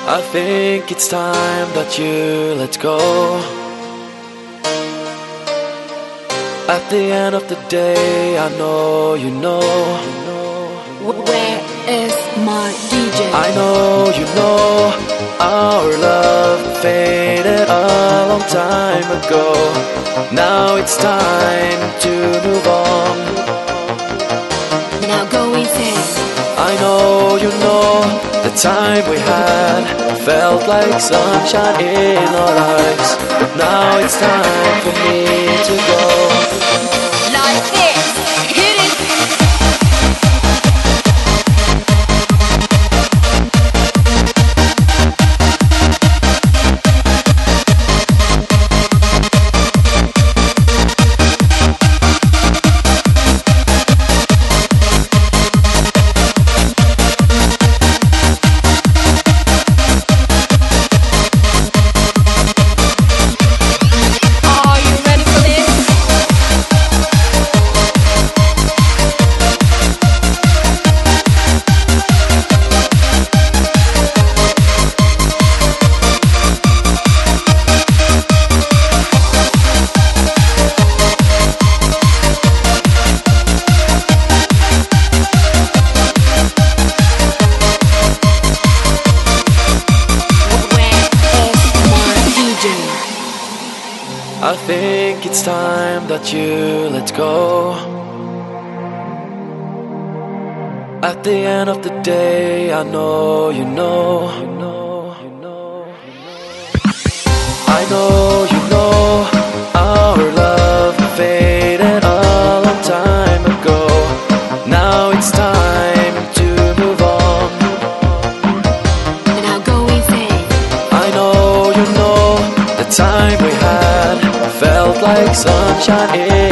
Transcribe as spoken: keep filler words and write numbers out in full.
I think it's time that you let go. At the end of the day, I know you know. Where is my D J? I know you know our love faded a long time ago. Now it's time to move on. Now go insane. I know you know the time we had felt like sunshine in our lives. But now it's time for me to go. Like this. Hit it. I think it's time that you let go. At the end of the day, I know you know. I know you know our love faded a long time ago. Now it's time to move on. Now go insane. I know you know the time we had felt like sunshine in